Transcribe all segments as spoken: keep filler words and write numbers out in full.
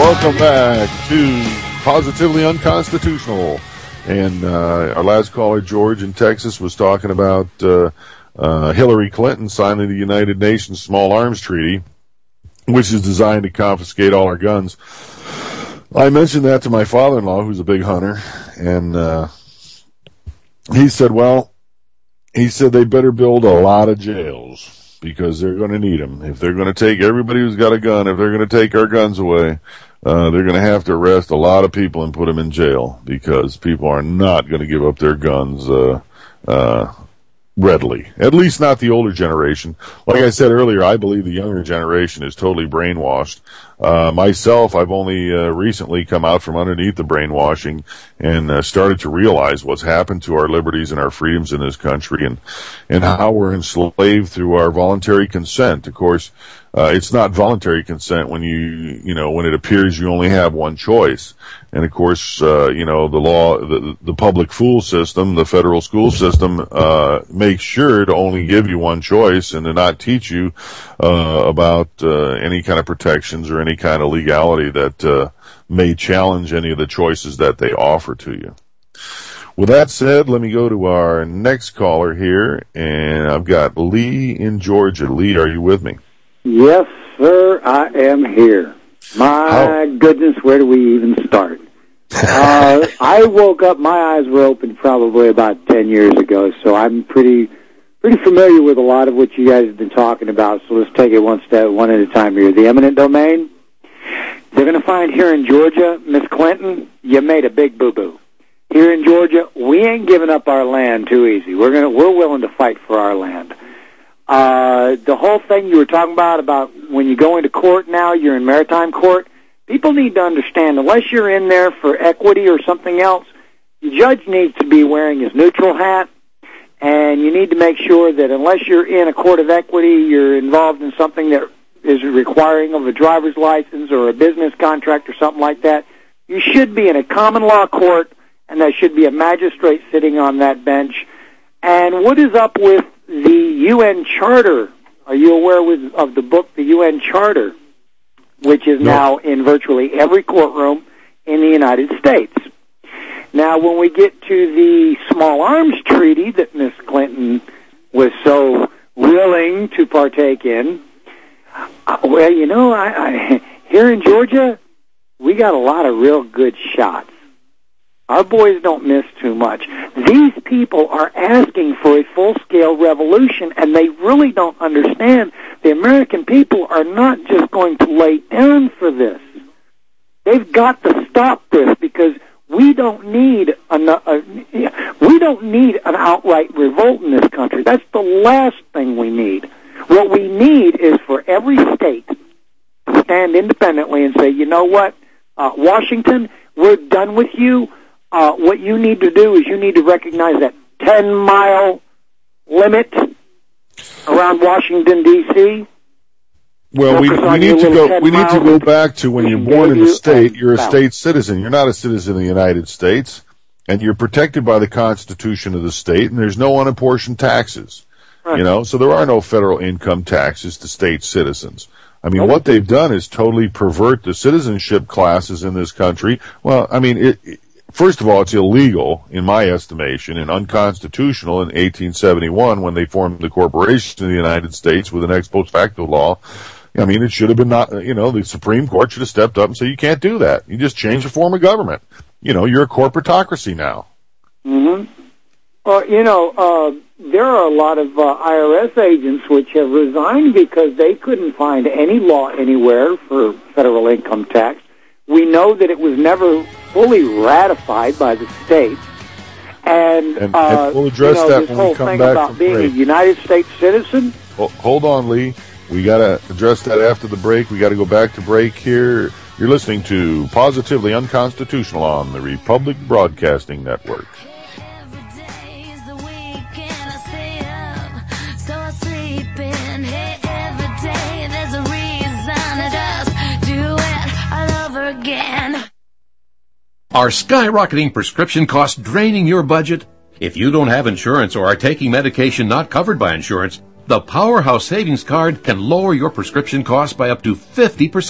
Welcome back to Positively Unconstitutional. And uh, our last caller, George in Texas, was talking about uh, uh, Hillary Clinton signing the United Nations Small Arms Treaty, which is designed to confiscate all our guns. I mentioned that to my father-in-law, who's a big hunter, and uh, he said, well, he said they better build a lot of jails because they're going to need them. If they're going to take everybody who's got a gun, if they're going to take our guns away, Uh, they're going to have to arrest a lot of people and put them in jail because people are not going to give up their guns uh, uh, readily. At least not the older generation. Like I said earlier, I believe the younger generation is totally brainwashed. Uh, myself, I've only uh, recently come out from underneath the brainwashing and uh, started to realize what's happened to our liberties and our freedoms in this country and, and how we're enslaved through our voluntary consent. Of course, Uh, it's not voluntary consent when you, you know, when it appears you only have one choice. And of course, uh, you know, the law, the, the public school system, the federal school system, uh, makes sure to only give you one choice and to not teach you, uh, about, uh, any kind of protections or any kind of legality that, uh, may challenge any of the choices that they offer to you. With that said, let me go to our next caller here, and I've got Lee in Georgia. Lee, are you with me? Yes, sir, I am here. My oh. goodness, where do we even start? uh, I woke up, my eyes were open probably about ten years ago, so I'm pretty pretty familiar with a lot of what you guys have been talking about, so let's take it one step, one at a time here. The eminent domain, they're going to find here in Georgia, Miss Clinton, you made a big boo-boo. Here in Georgia, we ain't giving up our land too easy. We're gonna, we're willing to fight for our land. Uh, the whole thing you were talking about, about when you go into court now, you're in maritime court, people need to understand, unless you're in there for equity or something else, the judge needs to be wearing his neutral hat, and you need to make sure that unless you're in a court of equity, you're involved in something that is requiring of a driver's license or a business contract or something like that, you should be in a common law court, and there should be a magistrate sitting on that bench. And what is up with the U N Charter? Are you aware with, of the book, the U N Charter, which is no. now in virtually every courtroom in the United States? Now, when we get to the Small Arms Treaty that Miss Clinton was so willing to partake in, uh, well, you know, I, I, here in Georgia, we got a lot of real good shots. Our boys don't miss too much. These people are asking for a full-scale revolution, and they really don't understand the American people are not just going to lay down for this. They've got to stop this because we don't need an, uh, we don't need an outright revolt in this country. That's the last thing we need. What we need is for every state to stand independently and say, you know what, uh, Washington, we're done with you. Uh, what you need to do is you need to recognize that ten-mile limit around Washington, D C Well, we, we need to go. We need to go back to when you're born in a state. You're a state citizen. You're not a citizen of the United States, and you're protected by the Constitution of the state. And there's no unapportioned taxes. Right. You know, so there are no federal income taxes to state citizens. I mean, what they've done is totally pervert the citizenship classes in this country. Well, I mean, it. it First of all, it's illegal, in my estimation, and unconstitutional in eighteen seventy-one when they formed the corporation of the United States with an ex post facto law. I mean, it should have been not, you know, the Supreme Court should have stepped up and said, you can't do that. You just change the form of government. You know, you're a corporatocracy now. Mm-hmm. Well, you know, uh, there are a lot of uh, I R S agents which have resigned because they couldn't find any law anywhere for federal income tax. We know that it was never fully ratified by the states, and, and, uh, and we'll address you know, that this when whole we come thing back about from being break. a United States citizen. Well, hold on, Lee. We got to address that after the break. We got to go back to break here. You're listening to Positively Unconstitutional on the Republic Broadcasting Network. Are skyrocketing prescription costs draining your budget? If you don't have insurance or are taking medication not covered by insurance, the Powerhouse Savings Card can lower your prescription costs by up to fifty percent.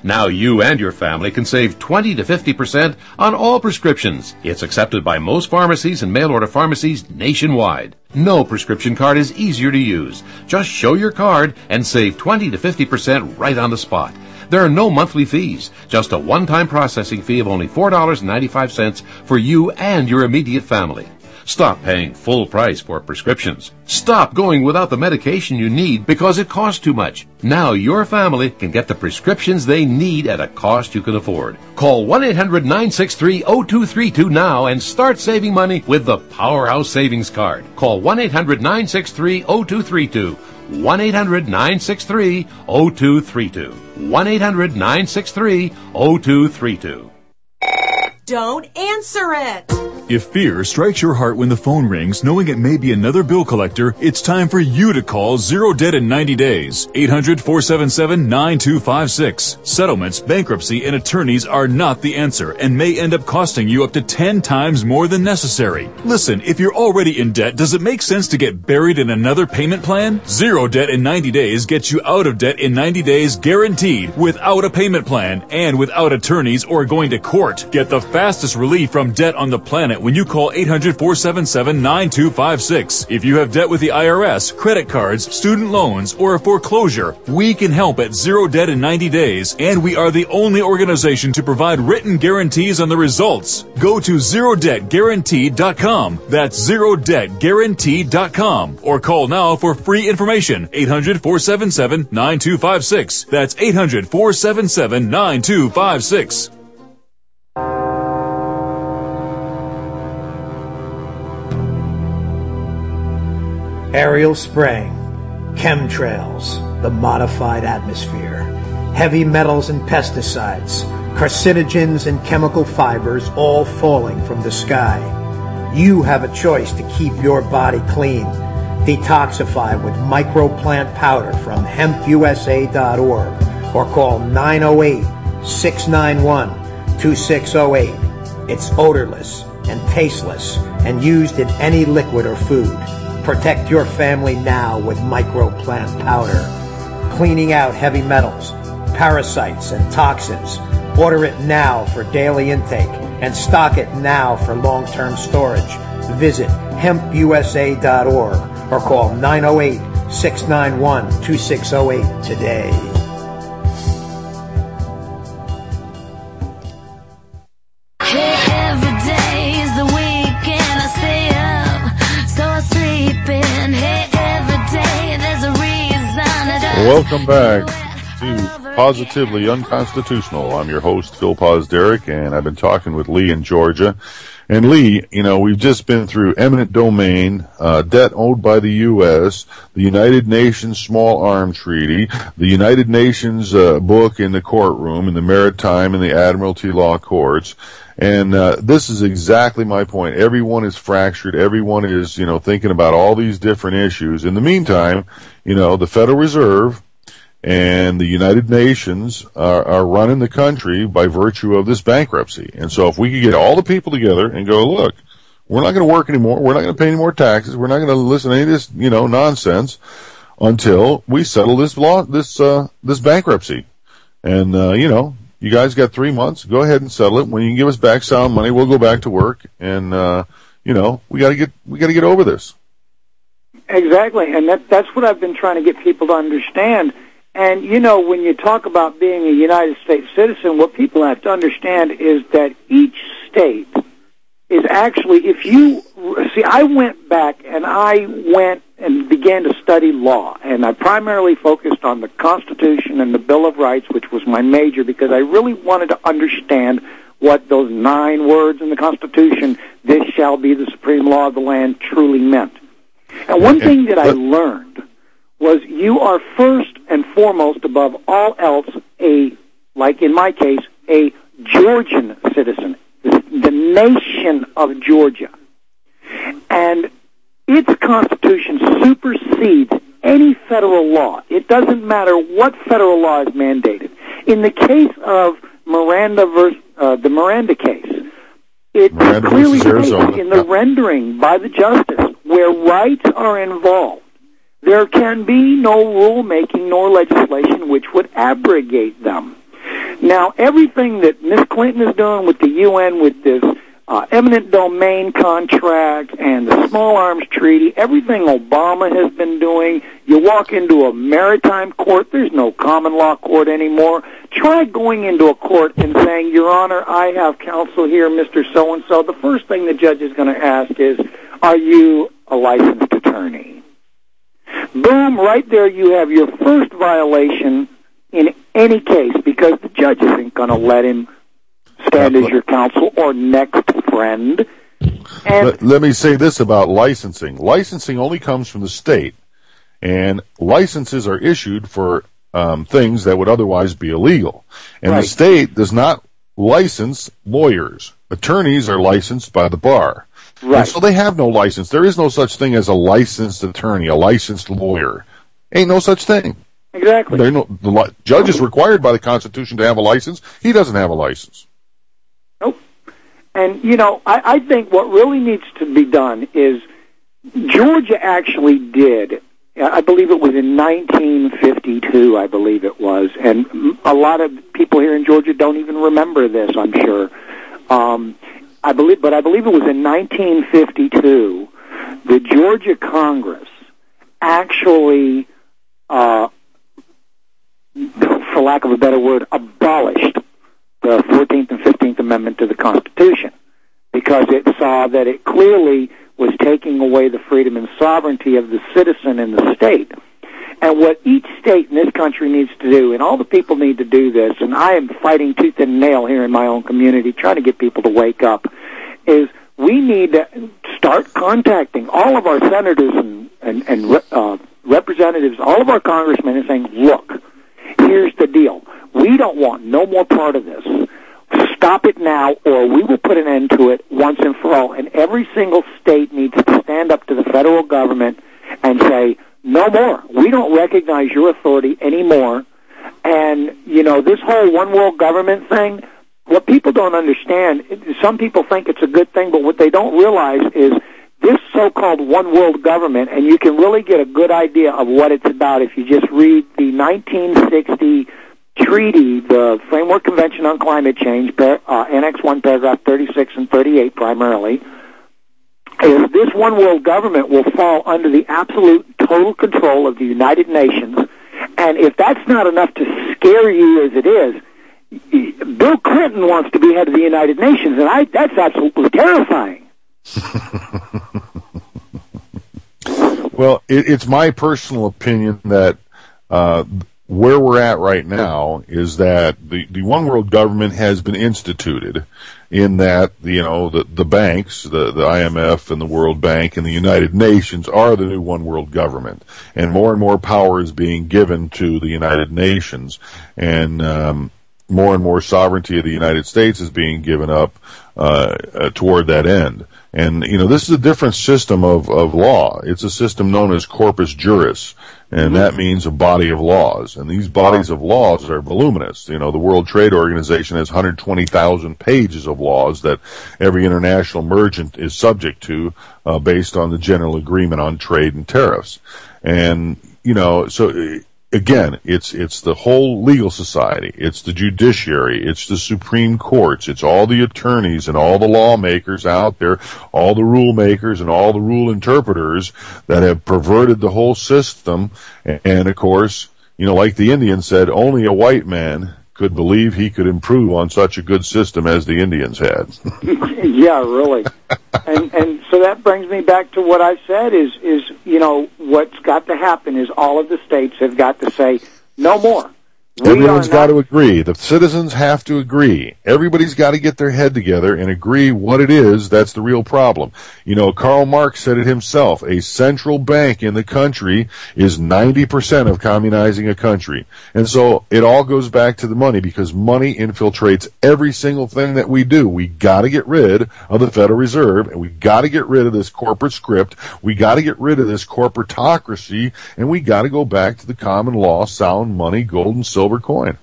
Now you and your family can save twenty to fifty percent on all prescriptions. It's accepted by most pharmacies and mail-order pharmacies nationwide. No prescription card is easier to use. Just show your card and save twenty to fifty percent right on the spot. There are no monthly fees, just a one-time processing fee of only four dollars and ninety-five cents for you and your immediate family. Stop paying full price for prescriptions. Stop going without the medication you need because it costs too much. Now your family can get the prescriptions they need at a cost you can afford. Call one eight hundred nine six three zero two three two now and start saving money with the Powerhouse Savings Card. Call one eight hundred nine six three zero two three two. one eight hundred nine six three zero two three two. one eight hundred nine six three zero two three two. Don't answer it! If fear strikes your heart when the phone rings, knowing it may be another bill collector, it's time for you to call Zero Debt in ninety days. eight hundred four seven seven nine two five six. Settlements, bankruptcy, and attorneys are not the answer and may end up costing you up to ten times more than necessary. Listen, if you're already in debt, does it make sense to get buried in another payment plan? Zero Debt in ninety days gets you out of debt in ninety days guaranteed, without a payment plan and without attorneys or going to court. Get the fastest relief from debt on the planet when you call eight hundred four seven seven nine two five six. If you have debt with the I R S, credit cards, student loans, or a foreclosure, we can help at Zero Debt in ninety days, and we are the only organization to provide written guarantees on the results. Go to zero debt guaranteed dot com. That's zero debt guaranteed dot com. Or call now for free information. eight hundred four seven seven nine two five six. That's eight hundred four seven seven nine two five six. Aerial spraying, chemtrails, the modified atmosphere, heavy metals and pesticides, carcinogens and chemical fibers all falling from the sky. You have a choice to keep your body clean. Detoxify with microplant powder from hemp u s a dot org or call nine oh eight, six nine one, two six oh eight. It's odorless and tasteless and used in any liquid or food. Protect your family now with microplant powder. Cleaning out heavy metals, parasites, and toxins. Order it now for daily intake and stock it now for long-term storage. Visit hemp u s a dot org or call nine oh eight, six nine one, two six oh eight today. Welcome back to Positively Unconstitutional. I'm your host, Phil Pozderick, and I've been talking with Lee in Georgia. And Lee, you know, we've just been through eminent domain, uh, debt owed by the U S, the United Nations Small Arms Treaty, the United Nations uh, book in the courtroom, in the Maritime and the Admiralty Law Courts. And uh, this is exactly my point. Everyone is fractured. Everyone is, you know, thinking about all these different issues. In the meantime, you know, the Federal Reserve and the United Nations are, are running the country by virtue of this bankruptcy. And so if we could get all the people together and go, look, we're not going to work anymore. We're not going to pay any more taxes. We're not going to listen to any of this, you know, nonsense until we settle this law, this, uh, this bankruptcy. And, uh, you know, you guys got three months. Go ahead and settle it. When you can give us back sound money, we'll go back to work. And, uh, you know, we gotta get, we gotta get over this. Exactly. And that, that's what I've been trying to get people to understand. And, you know, when you talk about being a United States citizen, what people have to understand is that each state is actually, if you, see, I went back and I went and began to study law, and I primarily focused on the Constitution and the Bill of Rights, which was my major, because I really wanted to understand what those nine words in the Constitution, this shall be the supreme law of the land, truly meant. And one thing that I learned was you are first and foremost, above all else, a, like in my case, a Georgian citizen, the nation of Georgia. And its Constitution supersedes any federal law. It doesn't matter what federal law is mandated. In the case of Miranda versus, uh, the Miranda case, it Miranda clearly states in the yeah. rendering by the justice where rights are involved, there can be no rulemaking nor legislation which would abrogate them. Now, everything that Miss Clinton is doing with the U N, with this uh, eminent domain contract and the small arms treaty, everything Obama has been doing, you walk into a maritime court, there's no common law court anymore. Try going into a court and saying, Your Honor, I have counsel here, Mister So-and-so. The first thing the judge is going to ask is, are you a licensed attorney? Boom, right there you have your first violation in any case, because the judge isn't going to let him stand as your counsel or next friend. And let, let me say this about licensing. Licensing only comes from the state, and licenses are issued for um, things that would otherwise be illegal. And right. the state does not license lawyers. Attorneys are licensed by the bar. Right. And so they have no license. There is no such thing as a licensed attorney, a licensed lawyer. Ain't no such thing. Exactly. There no, the li- judge is required by the Constitution to have a license. He doesn't have a license. Nope. And, you know, I, I think what really needs to be done is Georgia actually did, I believe it was in nineteen fifty-two, I believe it was, and a lot of people here in Georgia don't even remember this, I'm sure. Um, I believe, but I believe it was in nineteen fifty-two, the Georgia Congress actually, uh, for lack of a better word, abolished the fourteenth and fifteenth Amendment to the Constitution, because it saw that it clearly was taking away the freedom and sovereignty of the citizen in the state. And what each state in this country needs to do, and all the people need to do this, and I am fighting tooth and nail here in my own community, trying to get people to wake up, is we need to start contacting all of our senators and, and, and uh, representatives, all of our congressmen, and saying, look, here's the deal. We don't want no more part of this. Stop it now, or we will put an end to it once and for all. And every single state needs to stand up to the federal government and say, no more. We don't recognize your authority anymore. And, you know, this whole one world government thing, what people don't understand, some people think it's a good thing, but what they don't realize is this so-called one world government, and you can really get a good idea of what it's about if you just read the nineteen sixty treaty, the Framework Convention on Climate Change, uh, Annex one, paragraph thirty-six and thirty-eight primarily, is this one world government will fall under the absolute total control of the United Nations. And if that's not enough to scare you as it is, Bill Clinton wants to be head of the United Nations, and I, that's absolutely terrifying. Well, it, it's my personal opinion that uh, where we're at right now is that the, the one world government has been instituted, in that, you know, the, the banks, the, the I M F and the World Bank and the United Nations are the new one world government. And more and more power is being given to the United Nations. And um, more and more sovereignty of the United States is being given up uh, uh, toward that end. And, you know, this is a different system of, of law. It's a system known as corpus juris, and that means a body of laws. And these bodies of laws are voluminous. You know, the World Trade Organization has one hundred twenty thousand pages of laws that every international merchant is subject to uh, based on the General Agreement on Trade and Tariffs. And, you know, so... Again, it's it's the whole legal society, it's the judiciary, it's the Supreme Courts, it's all the attorneys and all the lawmakers out there, all the rule makers and all the rule interpreters that have perverted the whole system. And, of course, you know, like the Indian said, only a white man could believe he could improve on such a good system as the Indians had. Yeah, really. And and so that brings me back to what I said is, is, you know, what's got to happen is all of the states have got to say, no more. We Everyone's got not- to agree. The citizens have to agree. Everybody's got to get their head together and agree what it is that's the real problem. You know, Karl Marx said it himself. A central bank in the country is ninety percent of communizing a country. And so it all goes back to the money, because money infiltrates every single thing that we do. We got to get rid of the Federal Reserve, and we got to get rid of this corporate script. We got to get rid of this corporatocracy, and we got to go back to the common law, sound money, gold and silver coin.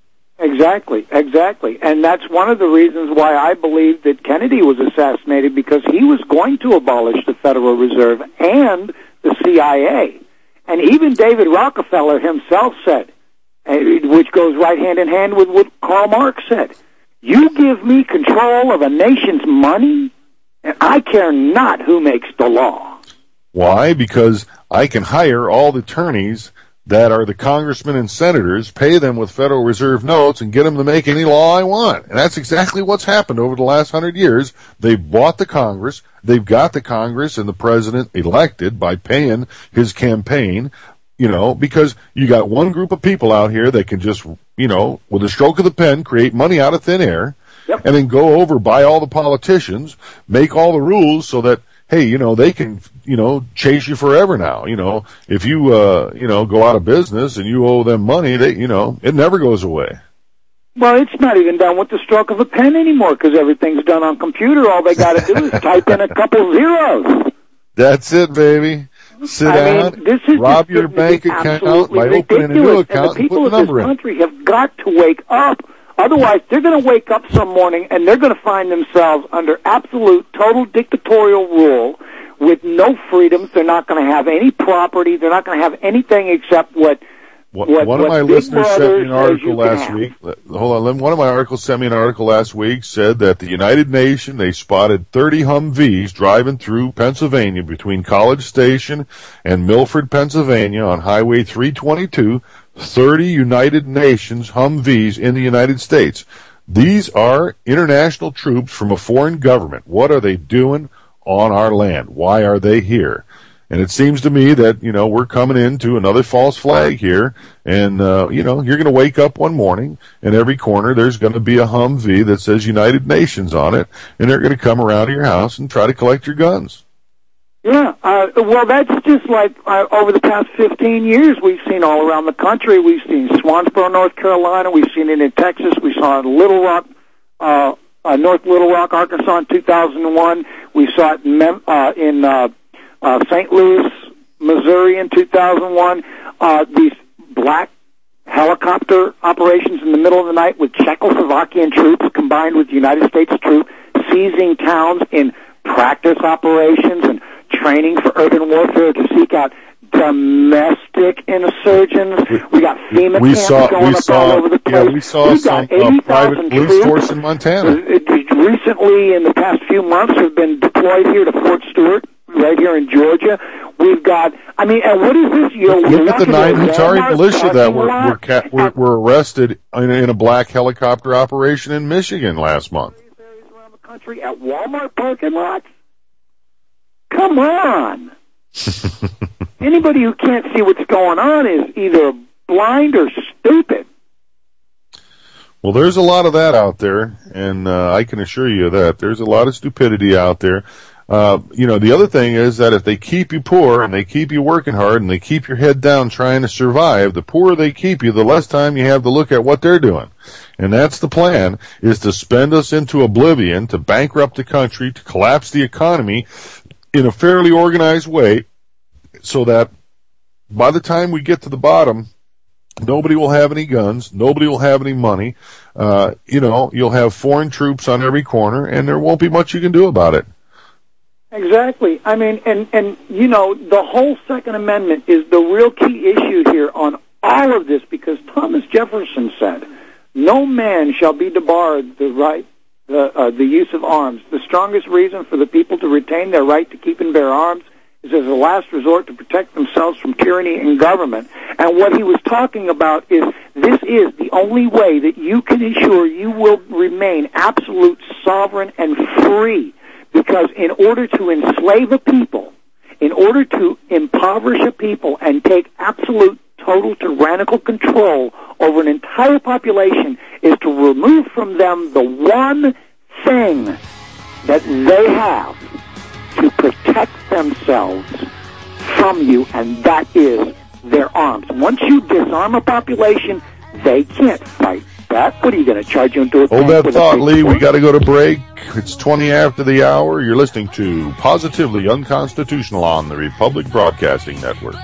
Exactly, exactly. And that's one of the reasons why I believe that Kennedy was assassinated, because he was going to abolish the Federal Reserve and the C I A. And even David Rockefeller himself said, which goes right hand in hand with what Karl Marx said. You give me control of a nation's money, and I care not who makes the law. Why? Because I can hire all the attorneys that are the congressmen and senators, pay them with Federal Reserve notes, and get them to make any law I want. And that's exactly what's happened over the last hundred years. They've bought the Congress. They've got the Congress and the president elected by paying his campaign, you know, because you got one group of people out here that can just, you know, with a stroke of the pen, create money out of thin air, yep. and then go over, buy all the politicians, make all the rules so that, hey, you know, they can, you know, chase you forever now. You know, if you, uh, you know, go out of business and you owe them money, they, you know, it never goes away. Well, it's not even done with the stroke of a pen anymore because everything's done on computer. All they got to do is type in a couple zeros. That's it, baby. Sit I down, mean, this is rob just your bank account by ridiculous. opening a new account and, the and put the number in. people of this country have got to wake up. Otherwise, they're going to wake up some morning and they're going to find themselves under absolute, total dictatorial rule with no freedoms. They're not going to have any property. They're not going to have anything except what. What, what one of what my listeners sent me an article last have. week. Hold on, one of my articles sent me an article last week. Said that the United Nations they spotted thirty Humvees driving through Pennsylvania between College Station and Milford, Pennsylvania, on Highway three twenty-two. thirty United Nations Humvees in the United States. These are international troops from a foreign government. What are they doing on our land? Why are they here? And it seems to me that, you know, we're coming into another false flag here. And, uh, you know, you're going to wake up one morning and every corner there's going to be a Humvee that says United Nations on it. And they're going to come around to your house and try to collect your guns. Yeah, uh, well, that's just like uh, over the past fifteen years we've seen all around the country. We've seen Swansboro, North Carolina. We've seen it in Texas. We saw it in Little Rock, uh, uh, North Little Rock, Arkansas in two thousand one. We saw it in, Mem- uh, in uh, Uh, Saint Louis, Missouri in two thousand one, uh, these black helicopter operations in the middle of the night with Czechoslovakian troops combined with United States troops seizing towns in practice operations and training for urban warfare to seek out domestic insurgents. We got FEMA we camps saw, going we up saw, all over the place. Yeah, we saw We've some got eighty uh, private police troops. force in Montana. It, it, recently, in the past few months, have been deployed here to Fort Stewart, right here in Georgia. We've got, I mean, and what is this? You know, look at the nine Hutari militia that were lot, were, ca- were were arrested in, in a black helicopter operation in Michigan last month. Around the country at Walmart parking lots. Come on. Anybody who can't see what's going on is either blind or stupid. Well, there's a lot of that out there, and uh, I can assure you that there's a lot of stupidity out there. Uh, you know, the other thing is that if they keep you poor and they keep you working hard and they keep your head down trying to survive, the poorer they keep you, the less time you have to look at what they're doing. And that's the plan, is to spend us into oblivion, to bankrupt the country, to collapse the economy in a fairly organized way so that by the time we get to the bottom, nobody will have any guns, nobody will have any money. Uh, you know, you'll have foreign troops on every corner and there won't be much you can do about it. Exactly. I mean, and, and, you know, the whole Second Amendment is the real key issue here on all of this because Thomas Jefferson said, no man shall be debarred the right, the, uh, the use of arms. The strongest reason for the people to retain their right to keep and bear arms is as a last resort to protect themselves from tyranny and government. And what he was talking about is this is the only way that you can ensure you will remain absolute sovereign and free. Because in order to enslave a people, in order to impoverish a people and take absolute, total tyrannical control over an entire population is to remove from them the one thing that they have to protect themselves from you, and that is their arms. Once you disarm a population, they can't fight back. What are you going to charge you into a Hold that thought, Lee. We got to go to break. It's twenty after the hour. You're listening to Positively Unconstitutional on the Republic Broadcasting Network.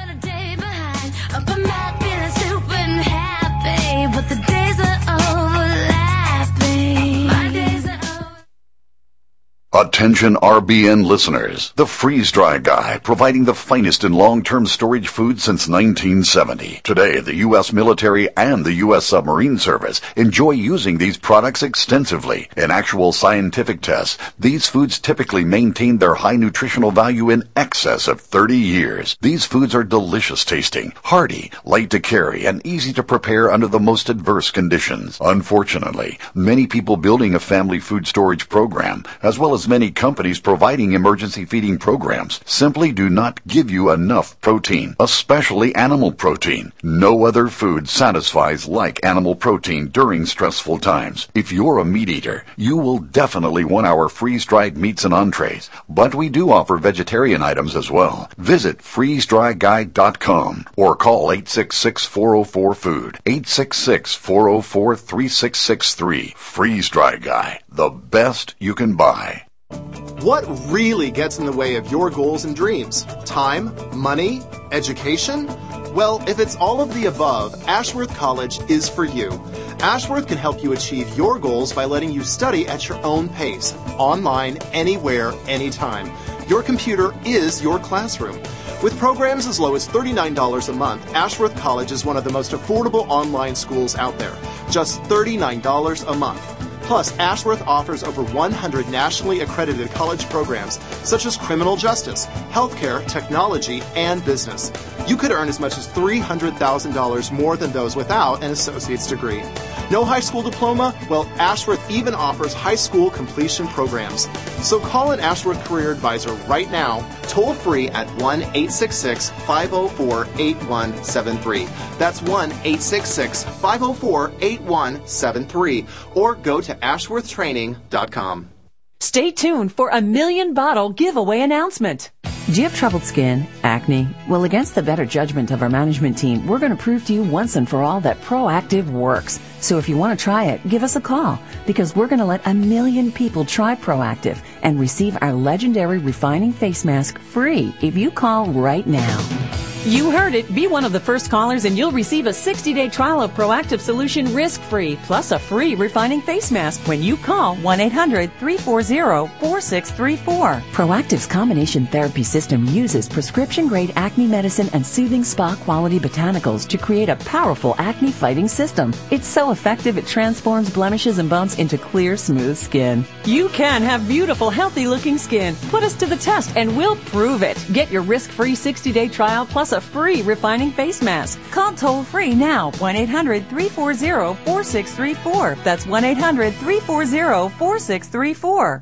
Attention R B N listeners. The Freeze Dry Guy, providing the finest in long-term storage food since nineteen seventy. Today, the U S military and the U S Submarine Service enjoy using these products extensively. In actual scientific tests, these foods typically maintain their high nutritional value in excess of thirty years. These foods are delicious tasting, hearty, light to carry, and easy to prepare under the most adverse conditions. Unfortunately, many people building a family food storage program, as well as many companies providing emergency feeding programs, simply do not give you enough protein, especially animal protein. No other food satisfies like animal protein during stressful times. If you're a meat eater, you will definitely want our freeze-dried meats and entrees, but we do offer vegetarian items as well. Visit freeze dry guy dot com or call eight six six, four oh four, food, eight six six, four oh four, three six six three. Freeze Dry Guy, the best you can buy. What really gets in the way of your goals and dreams? Time? Money? Education? Well, if it's all of the above, Ashworth College is for you. Ashworth can help you achieve your goals by letting you study at your own pace, online, anywhere, anytime. Your computer is your classroom. With programs as low as thirty-nine dollars a month, Ashworth College is one of the most affordable online schools out there. Just thirty-nine dollars a month. Plus, Ashworth offers over one hundred nationally accredited college programs, such as criminal justice, healthcare, technology, and business. You could earn as much as three hundred thousand dollars more than those without an associate's degree. No high school diploma? Well, Ashworth even offers high school completion programs. So call an Ashworth Career Advisor right now, toll free at one eight six six, five oh four, eight one seven three. That's one eight six six, five oh four, eight one seven three. Or go to ashworth training dot com. Stay tuned for a million bottle giveaway announcement. Do you have troubled skin, acne? Well, against the better judgment of our management team, we're going to prove to you once and for all that Proactiv works. So if you want to try it, give us a call, because we're going to let a million people try Proactiv and receive our legendary refining face mask free if you call right now. You heard it. Be one of the first callers and you'll receive a sixty-day trial of Proactiv solution risk-free, plus a free refining face mask when you call one eight hundred, three four zero, four six three four. Proactiv's combination therapy system uses prescription-grade acne medicine and soothing spa-quality botanicals to create a powerful acne-fighting system. It's so effective it transforms blemishes and bumps into clear, smooth skin. You can have beautiful, healthy-looking skin. Put us to the test and we'll prove it. Get your risk-free sixty-day trial plus a free refining face mask. Call toll-free now, one eight hundred, three four zero, four six three four. That's one eight hundred, three four zero, four six three four.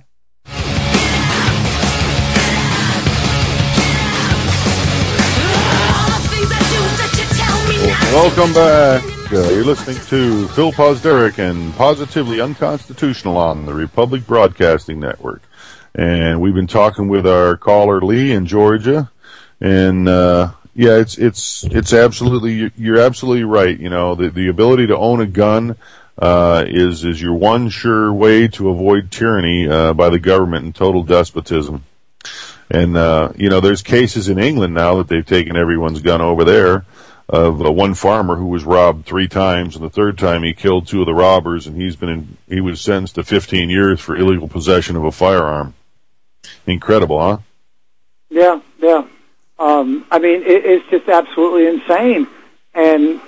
Welcome back. Uh, you're listening to Phil Pozderick and Positively Unconstitutional on the Republic Broadcasting Network. And we've been talking with our caller Lee in Georgia. And, uh, yeah, it's, it's, it's absolutely, you're absolutely right. You know, the, the ability to own a gun, uh, is, is your one sure way to avoid tyranny, uh, by the government and total despotism. And, uh, you know, there's cases in England now that they've taken everyone's gun over there, of uh, one farmer who was robbed three times, and the third time he killed two of the robbers, and he's been in, he was sentenced to fifteen years for illegal possession of a firearm. Incredible, huh? Yeah, yeah. Um, I mean, it, it's just absolutely insane. And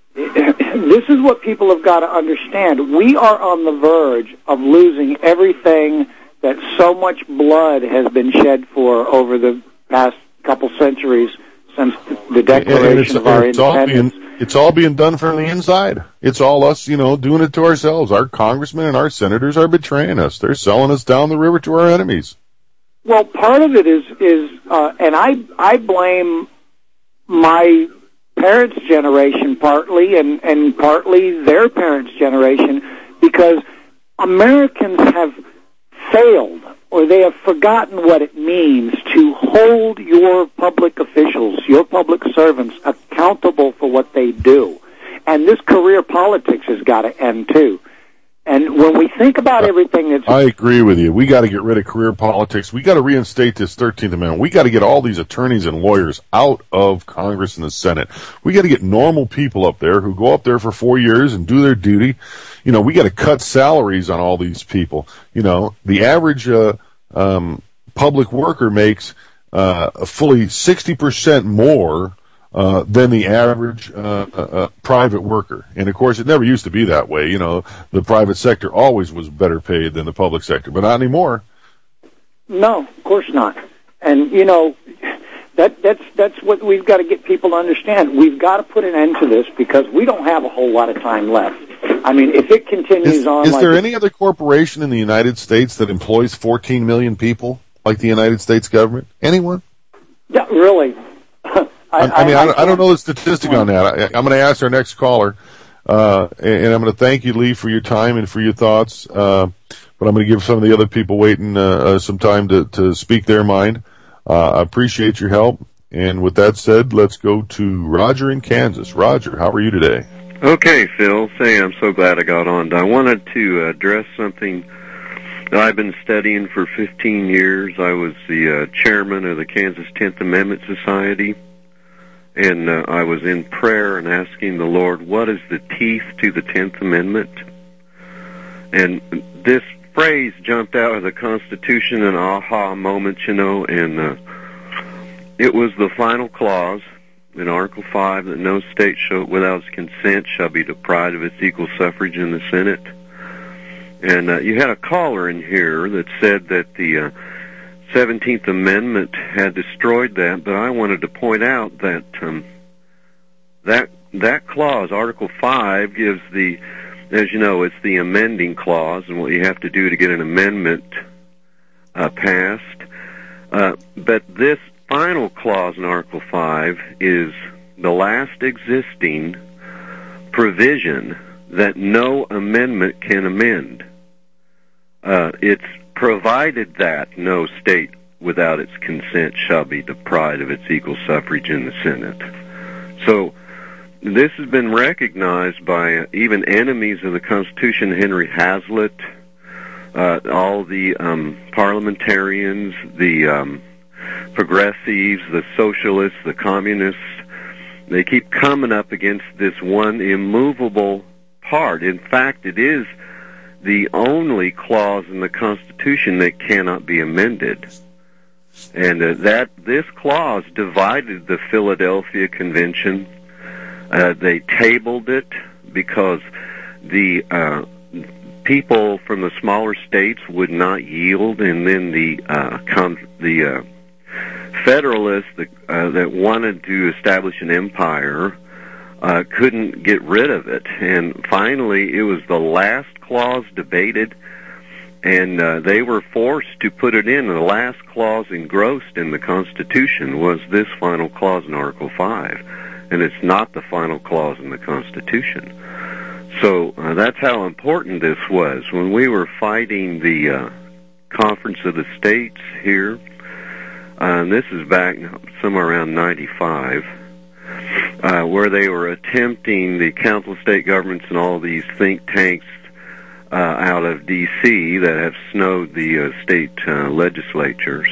it, this is what people have got to understand. We are on the verge of losing everything that so much blood has been shed for over the past couple centuries since the Declaration of our it's independence. All being, it's all being done from the inside. It's all us, you know, doing it to ourselves. Our congressmen and our senators are betraying us. They're selling us down the river to our enemies. Well, part of it is, is uh, and I, I blame my parents' generation partly, and, and partly their parents' generation, because Americans have failed, or they have forgotten what it means to hold your public officials, your public servants, accountable for what they do. And this career politics has got to end, too. And when we think about everything that's... I agree with you. We got to get rid of career politics. We got to reinstate this thirteenth Amendment. We got to get all these attorneys and lawyers out of Congress and the Senate. We got to get normal people up there who go up there for four years and do their duty. You know, we got to cut salaries on all these people. You know, the average uh, um, public worker makes uh, fully sixty percent more uh, than the average uh, uh, private worker. And, of course, it never used to be that way. You know, the private sector always was better paid than the public sector, but not anymore. No, of course not. And, you know, that that's that's what we've got to get people to understand. We've got to put an end to this because we don't have a whole lot of time left. I mean, if it continues is, on... Is like there it, any other corporation in the United States that employs fourteen million people like the United States government? Anyone? Yeah, really. I, I, I mean, I, I, I don't know the statistic on that. I, I'm going to ask our next caller, uh, and, and I'm going to thank you, Lee, for your time and for your thoughts. Uh, but I'm going to give some of the other people waiting uh, uh, some time to, to speak their mind. Uh, I appreciate your help. And with that said, let's go to Roger in Kansas. Roger, how are you today? Okay, Phil. Say, I'm so glad I got on. I wanted to address something that I've been studying for fifteen years. I was the uh, chairman of the Kansas Tenth Amendment Society, and uh, I was in prayer and asking the Lord, what is the teeth to the Tenth Amendment? And this phrase jumped out of the Constitution, an aha moment, you know, and uh, it was the final clause in Article five that no state shall, without its consent, shall be deprived of its equal suffrage in the Senate. And uh, you had a caller in here that said that the uh, seventeenth Amendment had destroyed that, but I wanted to point out that um, that that clause, Article five, gives the, as you know, it's the amending clause and what you have to do to get an amendment uh, passed. Uh, but this final clause in Article five is the last existing provision that no amendment can amend. Uh, it's provided that no state without its consent shall be deprived of its equal suffrage in the Senate. So this has been recognized by uh, even enemies of the Constitution, Henry Hazlitt, uh, all the um, parliamentarians, the um, progressives, the socialists, the communists. They keep coming up against this one immovable part. In fact, it is the only clause in the Constitution that cannot be amended. And uh, that this clause divided the Philadelphia Convention. Uh, they tabled it because the uh, people from the smaller states would not yield, and then the uh, con- the uh, Federalists that, uh, that wanted to establish an empire uh, couldn't get rid of it. And finally, it was the last clause debated, and uh, they were forced to put it in. The last clause engrossed in the Constitution was this final clause in Article five, and it's not the final clause in the Constitution. So uh, that's how important this was. When we were fighting the uh, Conference of the States here, Uh, and this is back somewhere around ninety-five, uh, where they were attempting, the Council of State Governments and all these think tanks uh, out of D C that have snowed the uh, state uh, legislatures,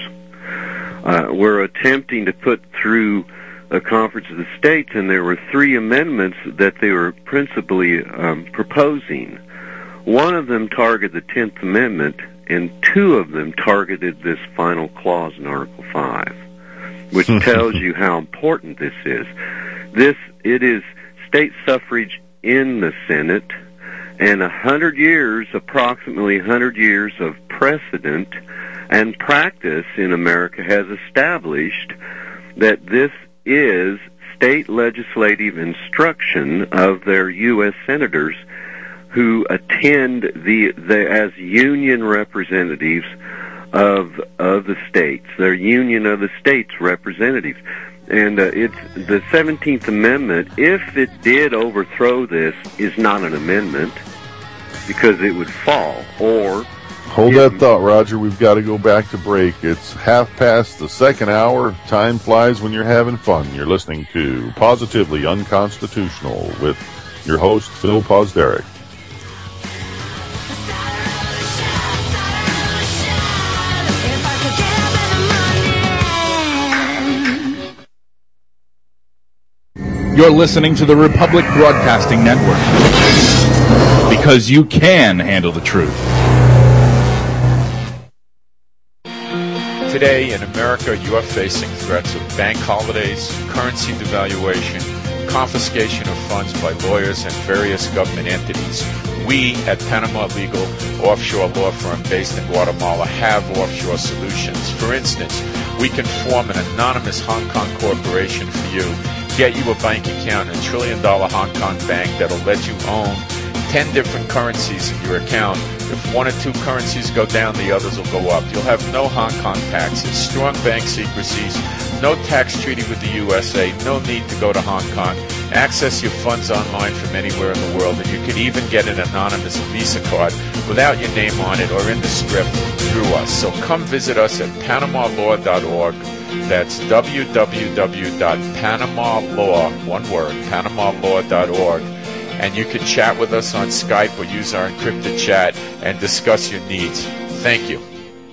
uh, were attempting to put through a Conference of the States, and there were three amendments that they were principally um, proposing. One of them targeted the Tenth Amendment, and two of them targeted this final clause in Article five, which tells you how important this is. This, it is state suffrage in the Senate, and a hundred years, approximately a hundred years of precedent and practice in America has established that this is state legislative instruction of their U S senators who attend the, the as union representatives of of the states. They're union of the states representatives. And uh, it's the seventeenth Amendment, if it did overthrow this, is not an amendment because it would fall. Or hold that thought, Roger. We've got to go back to break. It's half past the second hour. Time flies when you're having fun. You're listening to Positively Unconstitutional with your host, Phil Posderick. You're listening to the Republic Broadcasting Network, because you can handle the truth. Today in America, you are facing threats of bank holidays, currency devaluation, confiscation of funds by lawyers and various government entities. We at Panama Legal, offshore law firm based in Guatemala, have offshore solutions. For instance, we can form an anonymous Hong Kong corporation for you, get you a bank account in a trillion dollar Hong Kong bank that'll let you own ten different currencies in your account. If one or two currencies go down, the others will go up. You'll have no Hong Kong taxes, strong bank secrecies, no tax treaty with the U S A, no need to go to Hong Kong. Access your funds online from anywhere in the world, and you can even get an anonymous Visa card without your name on it or in the script through us. So come visit us at panama law dot org. That's w w w dot panama law, one word, panama law dot org. And you can chat with us on Skype or use our encrypted chat and discuss your needs. Thank you.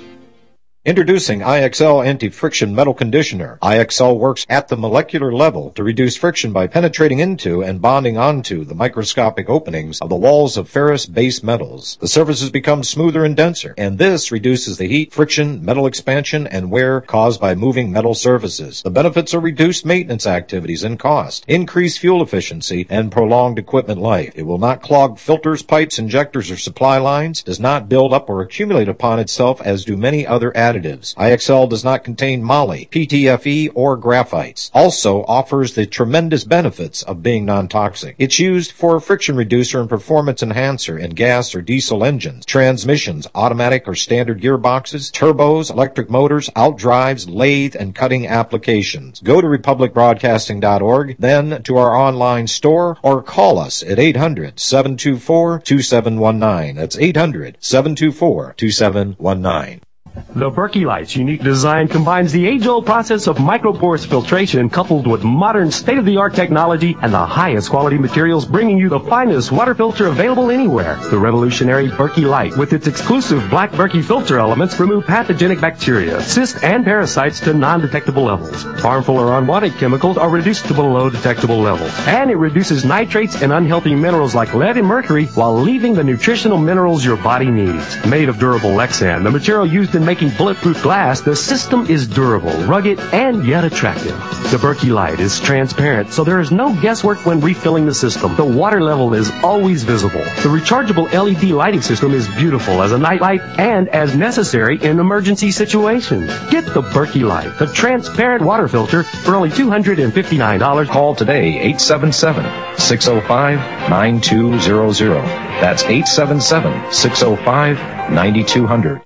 Introducing I X L Anti-Friction Metal Conditioner. I X L works at the molecular level to reduce friction by penetrating into and bonding onto the microscopic openings of the walls of ferrous base metals. The surfaces become smoother and denser, and this reduces the heat, friction, metal expansion, and wear caused by moving metal surfaces. The benefits are reduced maintenance activities and cost, increased fuel efficiency, and prolonged equipment life. It will not clog filters, pipes, injectors, or supply lines, does not build up or accumulate upon itself as do many other additives. I X L does not contain moly, P T F E, or graphites. Also offers the tremendous benefits of being non-toxic. It's used for a friction reducer and performance enhancer in gas or diesel engines, transmissions, automatic or standard gearboxes, turbos, electric motors, outdrives, lathe, and cutting applications. Go to republic broadcasting dot org, then to our online store, or call us at eight hundred, seven two four, two seven one nine. That's eight hundred, seven two four, two seven one nine. The Berkey Light's unique design combines the age-old process of microporous filtration coupled with modern state-of-the-art technology and the highest quality materials, bringing you the finest water filter available anywhere. The revolutionary Berkey Light, with its exclusive black Berkey filter elements, remove pathogenic bacteria, cysts, and parasites to non-detectable levels. Harmful or unwanted chemicals are reduced to below detectable levels. And it reduces nitrates and unhealthy minerals like lead and mercury while leaving the nutritional minerals your body needs. Made of durable Lexan, the material used in making bulletproof glass, the system is durable, rugged, and yet attractive. The Berkey Light is transparent, so there is no guesswork when refilling the system. The water level is always visible. The rechargeable L E D lighting system is beautiful as a night light and as necessary in emergency situations. Get the Berkey Light, the transparent water filter, for only two hundred fifty-nine dollars. Call today, eight seven seven, six oh five, nine two zero zero. That's eight seven seven, six oh five, nine two zero zero.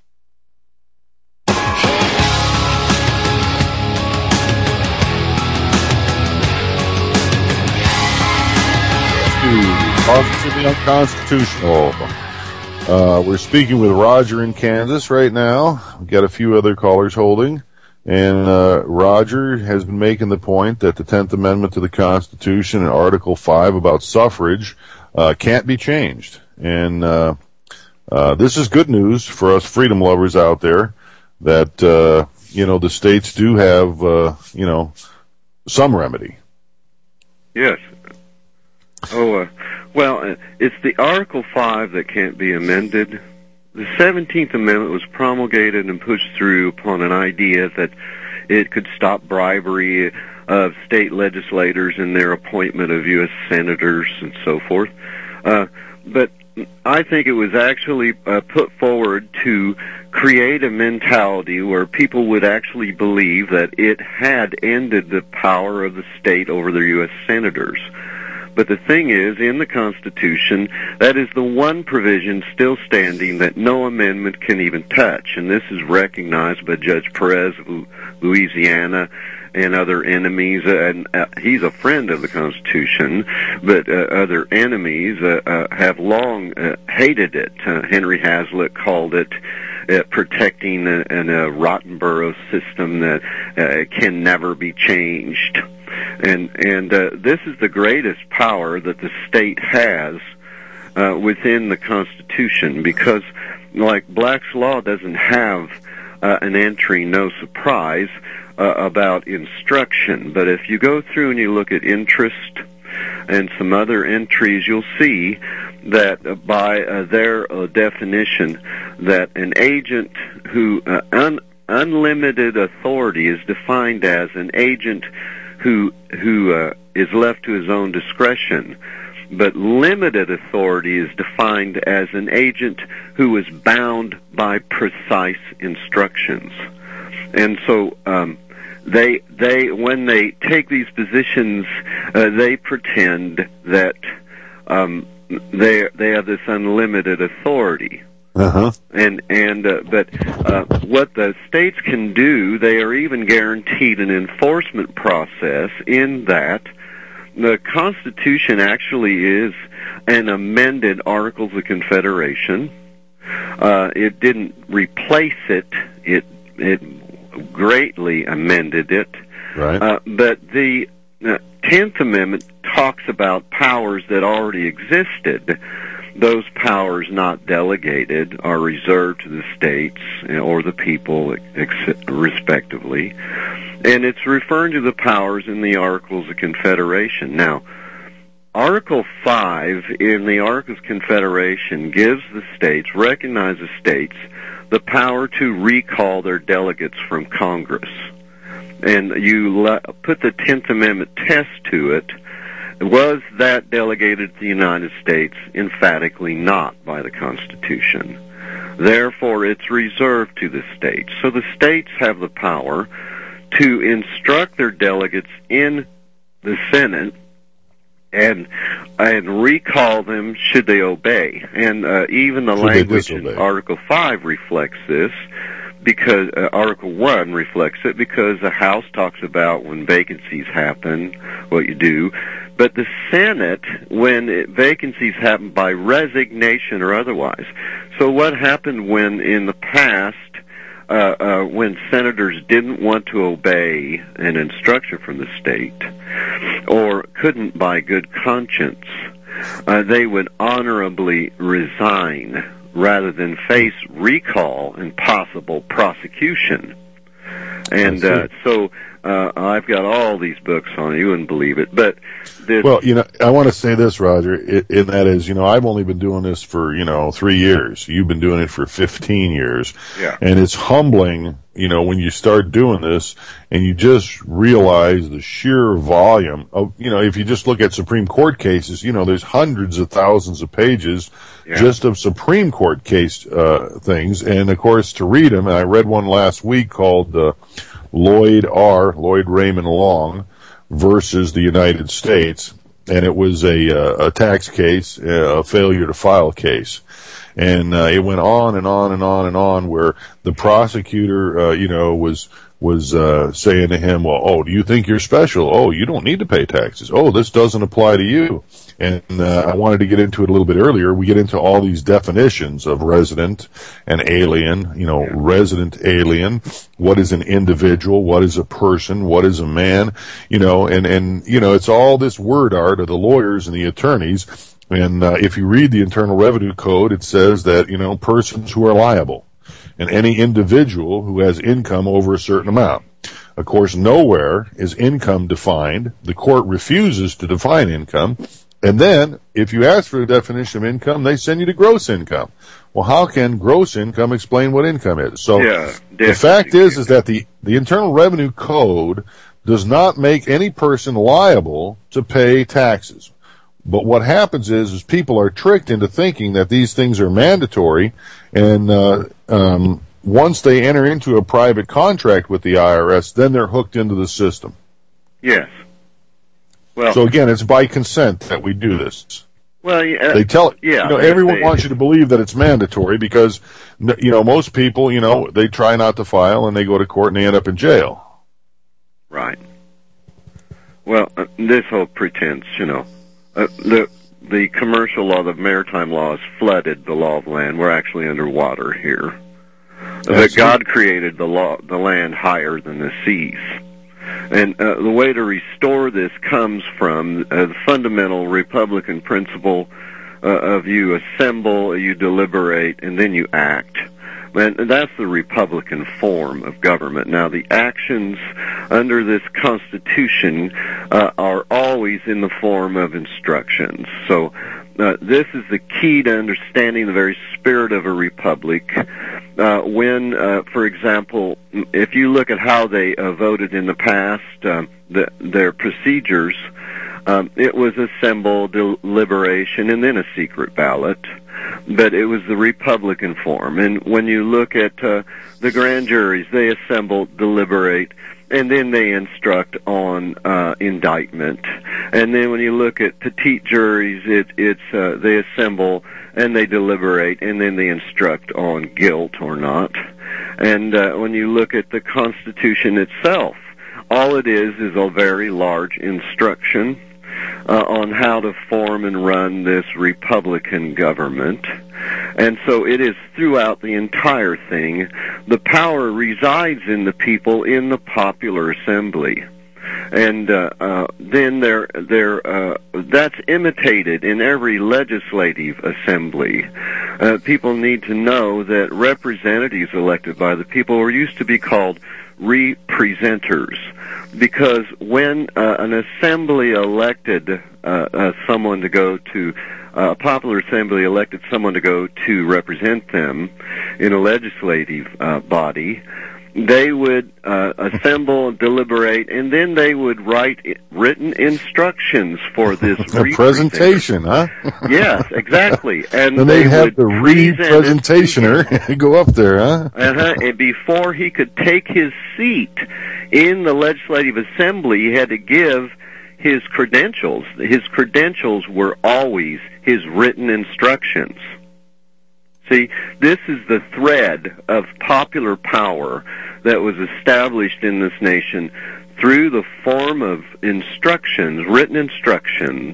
Positively unconstitutional. Uh, we're speaking with Roger in Kansas right now. We've got a few other callers holding. And uh, Roger has been making the point that the tenth Amendment to the Constitution and Article five about suffrage uh, can't be changed. And uh, uh, this is good news for us freedom lovers out there that, uh, you know, the states do have, uh, you know, some remedy. Yes. Oh, uh, well, it's the Article five that can't be amended. The seventeenth Amendment was promulgated and pushed through upon an idea that it could stop bribery of state legislators in their appointment of U S senators and so forth. Uh, but I think it was actually uh, put forward to create a mentality where people would actually believe that it had ended the power of the state over their U S senators. But the thing is, in the Constitution, that is the one provision still standing that no amendment can even touch. And this is recognized by Judge Perez of Louisiana and other enemies. And uh, he's a friend of the Constitution, but uh, other enemies uh, uh, have long uh, hated it. Uh, Henry Hazlitt called it Uh, protecting a, a Rottenborough system that uh, can never be changed. And and uh, this is the greatest power that the state has uh, within the Constitution, because, like, Black's Law doesn't have uh, an entry, no surprise, uh, about instruction. But if you go through and you look at interest and some other entries, you'll see that uh, by uh, their uh, definition, that an agent who uh, un- unlimited authority is defined as an agent who who uh, is left to his own discretion, but limited authority is defined as an agent who is bound by precise instructions. And so um, they they when they take these positions, uh, they pretend that um, they they have this unlimited authority. Uh-huh. And and uh, but uh, what the states can do, they are even guaranteed an enforcement process in that the Constitution actually is an amended Articles of Confederation. Uh, it didn't replace it; it it greatly amended it. Right. Uh, but the uh, Tenth Amendment talks about powers that already existed. Those powers not delegated are reserved to the states or the people, respectively. And it's referring to the powers in the Articles of Confederation. Now, Article five in the Articles of Confederation gives the states, recognizes states, the power to recall their delegates from Congress. And you le- put the Tenth Amendment test to it. Was that delegated to the United States? Emphatically not by the Constitution. Therefore, it's reserved to the states. So the states have the power to instruct their delegates in the Senate and and recall them should they obey. And uh, even the Should language in Article five reflects this, because uh, Article one reflects it, because the House talks about when vacancies happen, what you do. But the Senate, when it, vacancies happen by resignation or otherwise. So what happened when, in the past, uh, uh, when senators didn't want to obey an instruction from the state, or couldn't by good conscience, uh, they would honorably resign rather than face recall and possible prosecution. And uh, so uh, I've got all these books on it. You wouldn't believe it. But this, well, you know, I want to say this, Roger, it, and that is, you know, I've only been doing this for, you know, three years. You've been doing it for fifteen years. Yeah. And it's humbling, you know, when you start doing this and you just realize the sheer volume of, you know, if you just look at Supreme Court cases, you know, there's hundreds of thousands of pages yeah. just of Supreme Court case uh things. And, of course, to read them, and I read one last week called uh, Lloyd R., Lloyd Raymond Long, versus the United States, and it was a, uh, a tax case, a failure to file case. And uh, it went on and on and on and on, where the prosecutor, uh, you know, was was uh, saying to him, well, oh, do you think you're special? Oh, you don't need to pay taxes. Oh, this doesn't apply to you. And uh, I wanted to get into it a little bit earlier. We get into all these definitions of resident and alien, you know, resident, alien. What is an individual? What is a person? What is a man? You know, and, and you know, it's all this word art of the lawyers and the attorneys. And uh, if you read the Internal Revenue Code, it says that, you know, persons who are liable, and any individual who has income over a certain amount. Of course, nowhere is income defined. The court refuses to define income. And then, if you ask for a definition of income, they send you to gross income. Well, how can gross income explain what income is? So yeah, the fact is, is that the, the Internal Revenue Code does not make any person liable to pay taxes. But what happens is, is people are tricked into thinking that these things are mandatory, and uh, um, once they enter into a private contract with the I R S, then they're hooked into the system. Yes. Well, so again, it's by consent that we do this. Well, yeah, they tell yeah, you know everyone wants you to believe that it's mandatory because you know most people you know they try not to file and they go to court and they end up in jail. Right. Well, uh, this whole pretense, you know. Uh, the the commercial law, the maritime law, has flooded the law of land. We're actually underwater here. That God created the law, the land higher than the seas, and uh, the way to restore this comes from uh, the fundamental Republican principle uh, of you assemble, you deliberate, and then you act. And that's the Republican form of government. Now, the actions under this Constitution uh, are always in the form of instructions. So uh, this is the key to understanding the very spirit of a republic. uh, when, uh, for example, if you look at how they uh, voted in the past, um, the, their procedures, um, it was assemble, deliberation, and then a secret ballot. But it was the Republican form. And when you look at uh, the grand juries, they assemble, deliberate, and then they instruct on uh, indictment. And then when you look at petite juries, it, it's uh, they assemble and they deliberate, and then they instruct on guilt or not. And uh, when you look at the Constitution itself, all it is is a very large instruction Uh, on how to form and run this Republican government. And so it is throughout the entire thing. The power resides in the people in the popular assembly. And uh, uh, then there, there, uh, that's imitated in every legislative assembly. Uh, people need to know that representatives elected by the people were used to be called representers, because when uh, an assembly elected uh, uh, someone to go to uh, a popular assembly elected someone to go to represent them in a legislative uh, body, they would uh, assemble, deliberate, and then they would write written instructions for this a presentation, huh? Yes, exactly. And then they they'd have would the re-presentationer go up there, huh? Uh-huh. And before he could take his seat in the legislative assembly, he had to give his credentials. His credentials were always his written instructions. See, this is the thread of popular power that was established in this nation through the form of instructions, written instructions,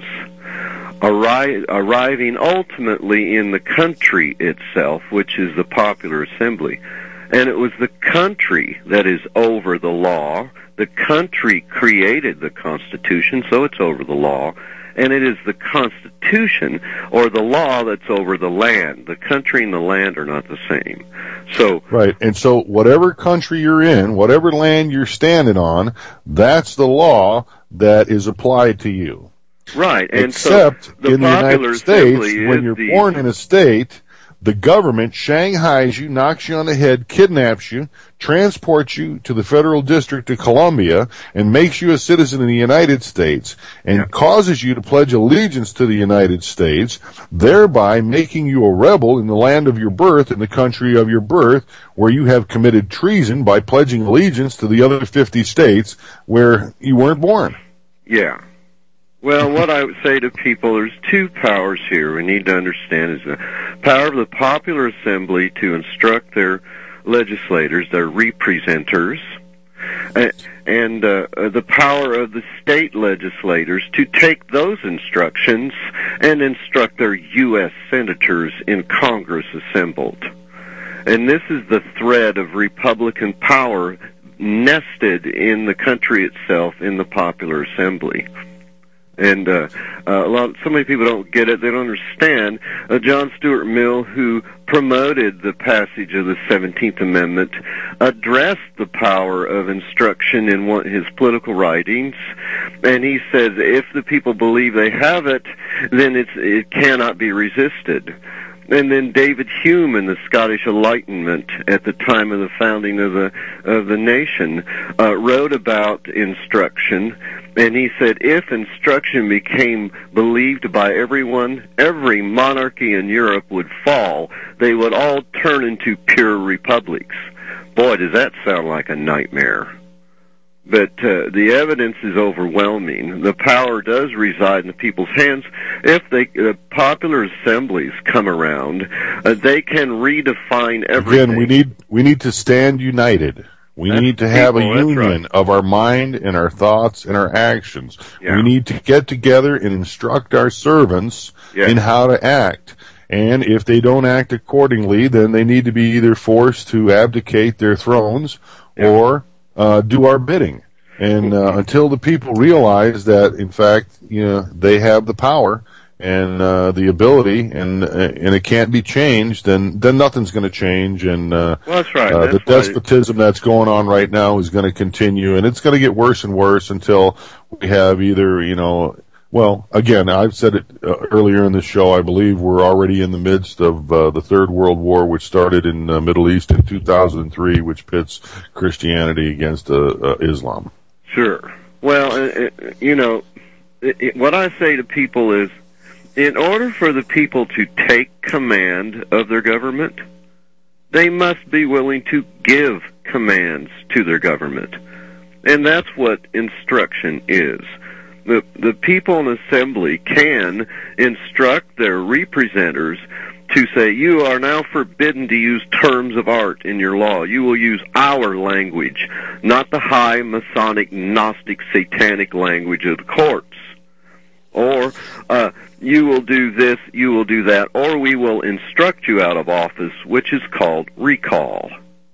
arri- arriving ultimately in the country itself, which is the popular assembly. And it was the country that is over the law. The country created the Constitution, so it's over the law. And it is the Constitution or the law that's over the land. The country and the land are not the same. So right, and so whatever country you're in, whatever land you're standing on, that's the law that is applied to you. Right, and except so the in the United States, when you're the, born in a state, the government shanghais you, knocks you on the head, kidnaps you, transports you to the Federal District of Columbia, and makes you a citizen of the United States, and yeah. causes you to pledge allegiance to the United States, thereby making you a rebel in the land of your birth, in the country of your birth, where you have committed treason by pledging allegiance to the other fifty states where you weren't born. Yeah. Well, what I would say to people, there's two powers here we need to understand is the power of the popular assembly to instruct their legislators, their representers, and uh, the power of the state legislators to take those instructions and instruct their U S senators in Congress assembled. And this is the thread of Republican power nested in the country itself in the popular assembly. And uh, uh, a lot, so many people don't get it. They don't understand. Uh, John Stuart Mill, who promoted the passage of the seventeenth Amendment, addressed the power of instruction in one, his political writings, and he says, if the people believe they have it, then it's, it cannot be resisted. And then David Hume in the Scottish Enlightenment at the time of the founding of the of the nation uh, wrote about instruction, and he said if instruction became believed by everyone, every monarchy in Europe would fall. They would all turn into pure republics. Boy, does that sound like a nightmare. But uh, the evidence is overwhelming. The power does reside in the people's hands. If they, uh, popular assemblies come around, uh, they can redefine everything. Again, we need we need to stand united. We that's need to have people, a union right. of our mind and our thoughts and our actions. Yeah. We need to get together and instruct our servants yeah. in how to act. And if they don't act accordingly, then they need to be either forced to abdicate their thrones yeah. or Uh, do our bidding. And uh, until the people realize that, in fact, you know, they have the power and uh, the ability, and uh, and it can't be changed, then then nothing's going to change. And uh, well, that's right. Uh, that's the despotism that's going on right now is going to continue, and it's going to get worse and worse until we have either, you know, Well, again, I've said it uh, earlier in the show. I believe we're already in the midst of uh, the Third World War, which started in the uh, Middle East in two thousand three, which pits Christianity against uh, uh, Islam. Sure. Well, uh, you know, it, it, what I say to people is, in order for the people to take command of their government, they must be willing to give commands to their government. And that's what instruction is. The, the people in assembly can instruct their representatives to say, you are now forbidden to use terms of art in your law. You will use our language, not the high Masonic, Gnostic, Satanic language of the courts. Or, uh, you will do this, you will do that, or we will instruct you out of office, which is called recall.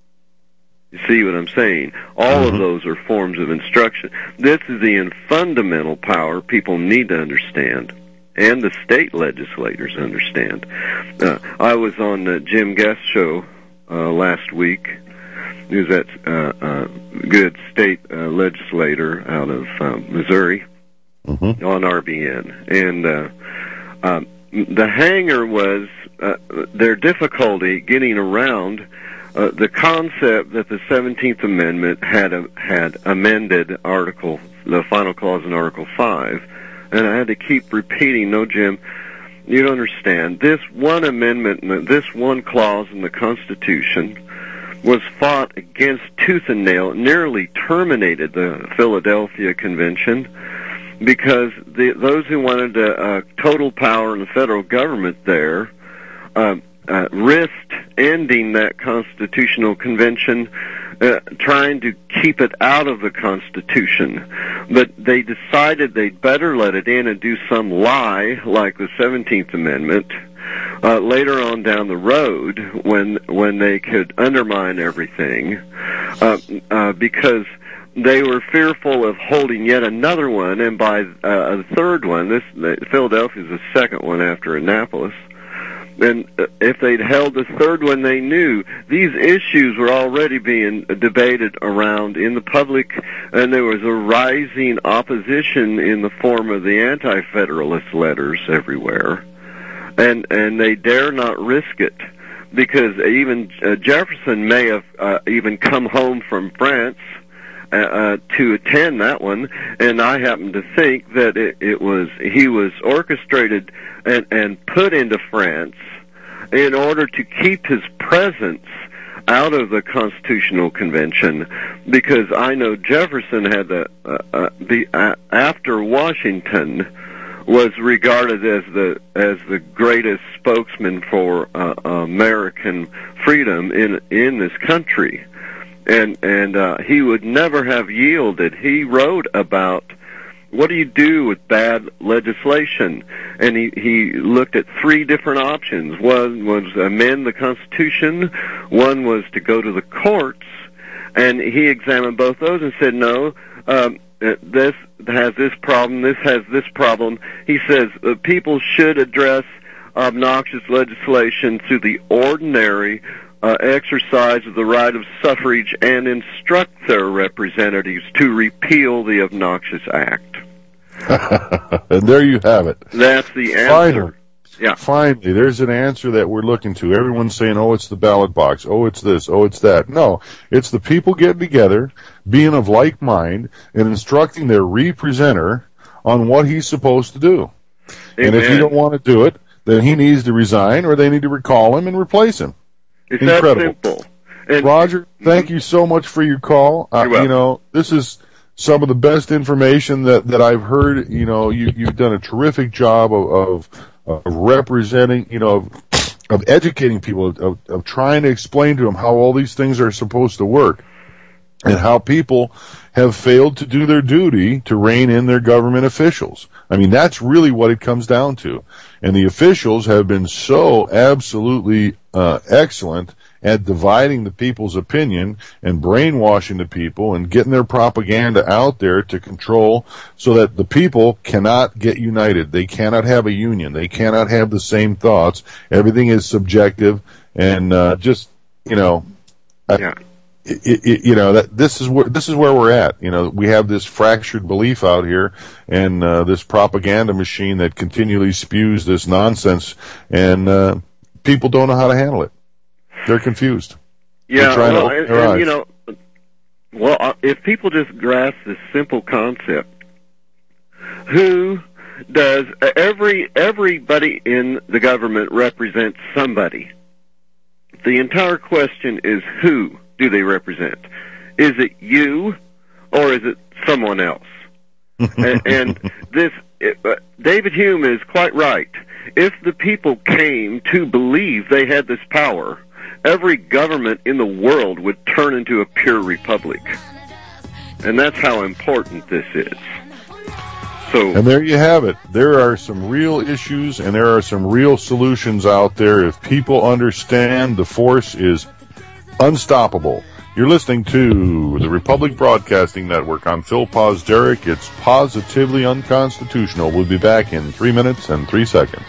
You see what I'm saying? All mm-hmm. of those are forms of instruction. This is the fundamental power people need to understand, and the state legislators understand. Uh, I was on the Jim Guest show uh, last week. He was that uh, uh, good state uh, legislator out of uh, Missouri mm-hmm. on R B N. And uh, uh, the hanger was uh, their difficulty getting around Uh, the concept that the seventeenth Amendment had uh, had amended Article, the final clause in Article five, and I had to keep repeating, no, Jim, you don't understand. This one amendment, this one clause in the Constitution was fought against tooth and nail, nearly terminated the Philadelphia Convention, because the, those who wanted uh, uh, total power in the federal government there uh, uh, risked ending that constitutional convention, uh, trying to keep it out of the Constitution. But they decided they'd better let it in and do some lie like the seventeenth Amendment uh, later on down the road when when they could undermine everything, uh, uh, because they were fearful of holding yet another one, and by uh, the third one, this Philadelphia is the second one after Annapolis. And if they'd held the third one, they knew these issues were already being debated around in the public, and there was a rising opposition in the form of the anti-federalist letters everywhere. And and they dare not risk it, because even uh, Jefferson may have uh, even come home from France uh, uh, to attend that one, and I happen to think that it, it was he was orchestrated and, and put into France in order to keep his presence out of the Constitutional Convention, because I know Jefferson had the, uh, uh, the uh, after Washington was regarded as the as the greatest spokesman for uh, American freedom in in this country, and and uh, he would never have yielded. He wrote about, what do you do with bad legislation? And he, he looked at three different options. One was amend the Constitution. One was to go to the courts. And he examined both those and said, no, um, this has this problem, this has this problem. He says uh, people should address obnoxious legislation through the ordinary uh, exercise of the right of suffrage and instruct their representatives to repeal the obnoxious act. And there you have it. That's the answer. Finally, yeah. Finally, there's an answer that we're looking to. Everyone's saying, oh, it's the ballot box. Oh, it's this. Oh, it's that. No, it's the people getting together, being of like mind, and instructing their representative on what he's supposed to do. Amen. And if he don't want to do it, then he needs to resign, or they need to recall him and replace him. It's Incredible. that simple. And, Roger, thank you so much for your call. Uh, you know, this is some of the best information that, that I've heard. You know, you, you've done a terrific job of, of, of representing, you know, of, of educating people, of, of trying to explain to them how all these things are supposed to work, and how people have failed to do their duty to rein in their government officials. I mean, that's really what it comes down to. And the officials have been so absolutely uh, excellent at dividing the people's opinion and brainwashing the people and getting their propaganda out there to control, so that the people cannot get united. They cannot have a union. They cannot have the same thoughts. Everything is subjective, and uh, just, you know, yeah. it, it, you know, that this is where this is where we're at. You know, we have this fractured belief out here, and uh, this propaganda machine that continually spews this nonsense, and uh, people don't know how to handle it. They're confused. Yeah, They're well, and, and you know, well, uh, if people just grasp this simple concept, who does every everybody in the government represents somebody? The entire question is, who do they represent? Is it you, or is it someone else? and, and this, uh, David Hume is quite right. If the people came to believe they had this power, every government in the world would turn into a pure republic. And that's how important this is. So, and there you have it. There are some real issues and there are some real solutions out there. If people understand, the force is unstoppable. You're listening to the Republic Broadcasting Network. I'm Phil Pozderac. It's Positively Unconstitutional. We'll be back in three minutes and three seconds.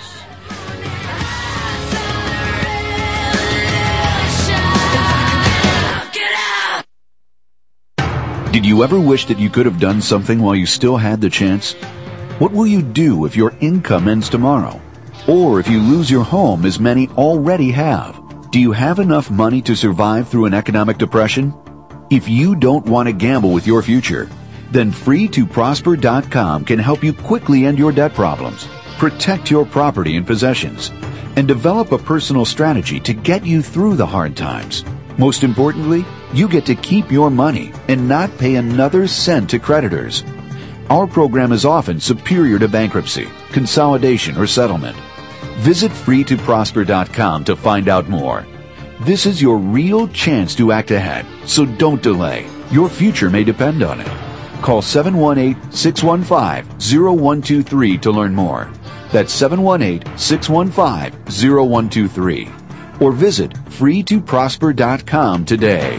Did you ever wish that you could have done something while you still had the chance? What will you do if your income ends tomorrow? Or if you lose your home, as many already have? Do you have enough money to survive through an economic depression? If you don't want to gamble with your future, then free to prosper dot com can help you quickly end your debt problems, protect your property and possessions, and develop a personal strategy to get you through the hard times. Most importantly, you get to keep your money and not pay another cent to creditors. Our program is often superior to bankruptcy, consolidation, or settlement. Visit free to prosper dot com to find out more. This is your real chance to act ahead, so don't delay. Your future may depend on it. Call seven one eight, six one five, zero one two three to learn more. That's seven one eight, six one five, zero one two three. Or visit free to prosper dot com today.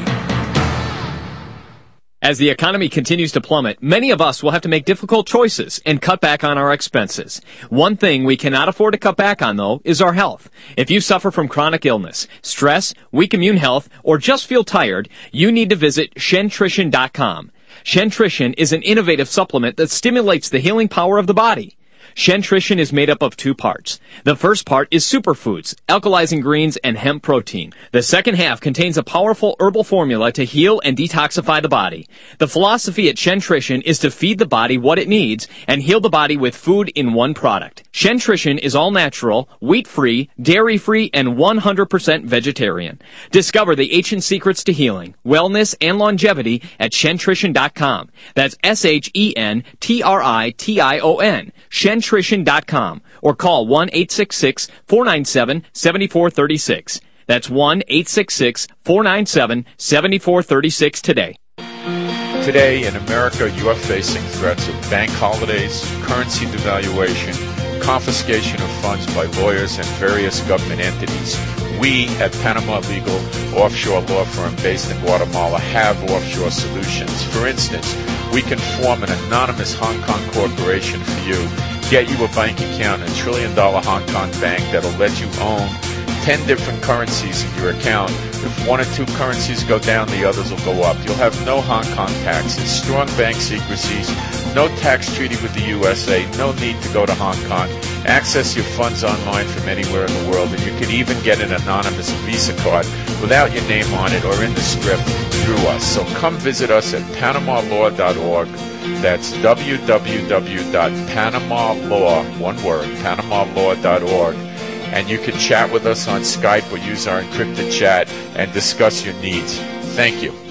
As the economy continues to plummet, many of us will have to make difficult choices and cut back on our expenses. One thing we cannot afford to cut back on, though, is our health. If you suffer from chronic illness, stress, weak immune health, or just feel tired, you need to visit Shentrition dot com. Shentrition is an innovative supplement that stimulates the healing power of the body. Shentrition is made up of two parts. The first part is superfoods, alkalizing greens, and hemp protein. The second half contains a powerful herbal formula to heal and detoxify the body. The philosophy at Shentrition is to feed the body what it needs and heal the body with food in one product. Shentrition is all natural, wheat-free, dairy-free, and one hundred percent vegetarian. Discover the ancient secrets to healing, wellness, and longevity at Shentrition dot com. That's S H E N T R I T I O N. Shentrition dot com. Or call one eight six six, four nine seven, seven four three six. That's one eight six six, four nine seven, seven four three six today. Today in America, you are facing threats of bank holidays, currency devaluation, confiscation of funds by lawyers and various government entities. We at Panama Legal, offshore law firm based in Guatemala, have offshore solutions. For instance, we can form an anonymous Hong Kong corporation for you, get you a bank account in a trillion dollar Hong Kong bank that'll let you own ten different currencies in your account. If one or two currencies go down, the others will go up. You'll have no Hong Kong taxes, strong bank secrecies, no tax treaty with the U S A, no need to go to Hong Kong. Access your funds online from anywhere in the world, and you can even get an anonymous Visa card without your name on it or in the script through us. So come visit us at panama law dot org. That's w w w dot panama law, one word, panama law dot org. And you can chat with us on Skype or use our encrypted chat and discuss your needs. Thank you.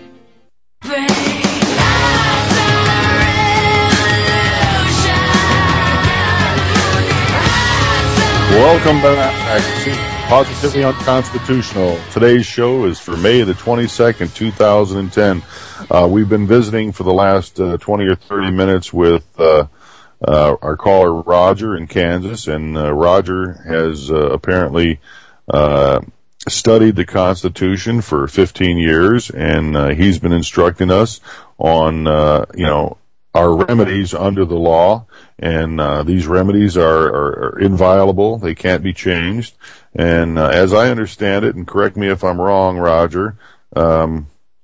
Welcome back to Positively Unconstitutional. Today's show is for May the twenty-second, two thousand ten. Uh, we've been visiting for the last uh, twenty or thirty minutes with uh, uh, our caller Roger in Kansas, and uh, Roger has uh, apparently uh, studied the Constitution for fifteen years, and uh, he's been instructing us on, uh, you know, our remedies under the law, and uh, these remedies are, are, are inviolable. They can't be changed. And uh, as I understand it, and correct me if I'm wrong, Roger, um,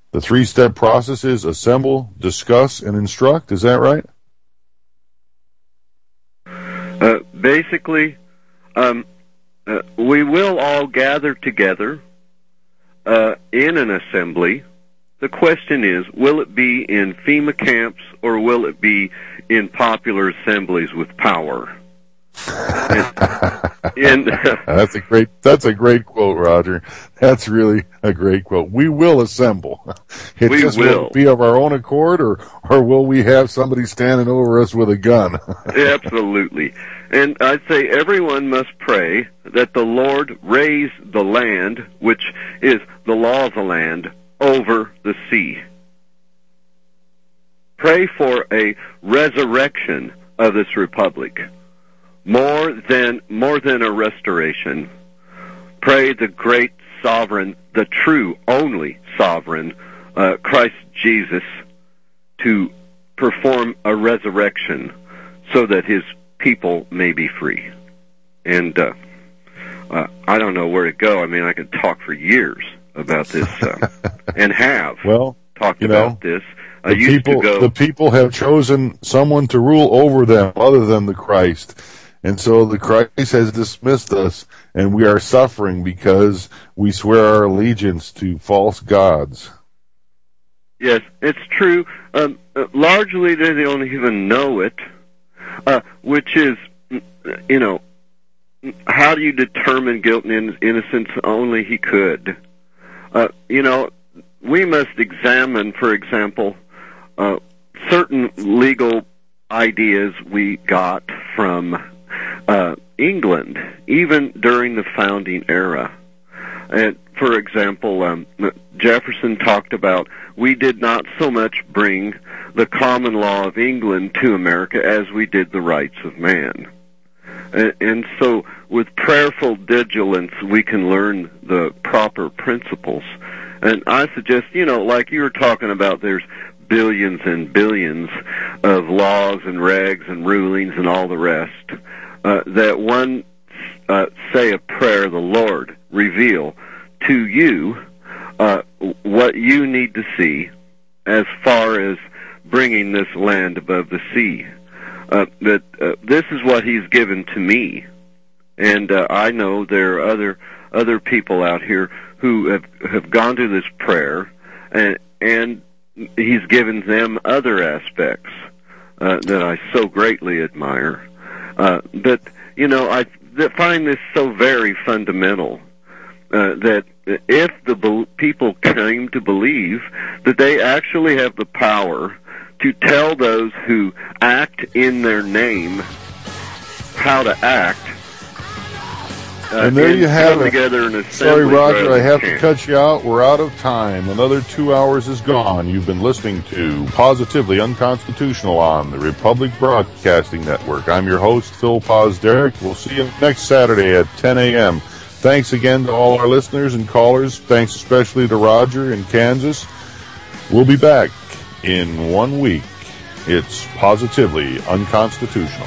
The three-step process is assemble, discuss, and instruct. Is that right? Uh, basically, um, uh, we will all gather together uh, in an assembly. The question is, will it be in FEMA camps or will it be in popular assemblies with power? and, and that's a great that's a great quote, Roger. That's really a great quote. We will assemble. It we just will will be of our own accord, or or will we have somebody standing over us with a gun? Absolutely. And I'd say everyone must pray that the Lord raise the land, which is the law of the land, over the sea. Pray for a resurrection of this republic. More than more than a restoration. Pray the great sovereign, the true, only sovereign, uh, Christ Jesus, to perform a resurrection so that his people may be free. And uh, uh, I don't know where to go. I mean, I could talk for years about this, uh, and have well, talked you about know, this. I the used people, to go. The people have chosen someone to rule over them other than the Christ. And so the Christ has dismissed us, and we are suffering because we swear our allegiance to false gods. Yes, it's true. Um, uh, largely, they don't even know it, uh, which is, you know, how do you determine guilt and innocence? Only he could. Uh, you know, we must examine, for example, uh, certain legal ideas we got from uh, England, even during the founding era. And for example, um, Jefferson talked about, we did not so much bring the common law of England to America as we did the rights of man. And, and so with prayerful vigilance, we can learn the proper principles. And I suggest, you know, like you were talking about, there's billions and billions of laws and regs and rulings and all the rest, uh, that one uh, say a prayer, the Lord reveal to you uh, what you need to see as far as bringing this land above the sea. Uh, that uh, this is what he's given to me, and uh, I know there are other other people out here who have have gone to this prayer, and and he's given them other aspects uh, that I so greatly admire. Uh, but you know, I find this so very fundamental uh, that if the be- people came to believe that they actually have the power to tell those who act in their name how to act. Uh, and there and you have it. Together in Sorry, Roger, I have camp. to cut you out. We're out of time. Another two hours is gone. You've been listening to Positively Unconstitutional on the Republic Broadcasting Network. I'm your host, Phil Pozderac. We'll see you next Saturday at ten a.m. Thanks again to all our listeners and callers. Thanks especially to Roger in Kansas. We'll be back in one week. It's Positively Unconstitutional.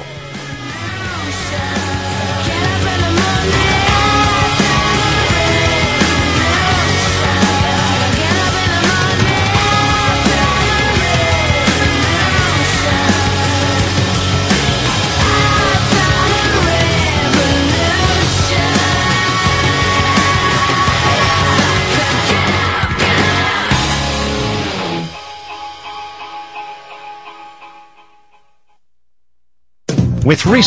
With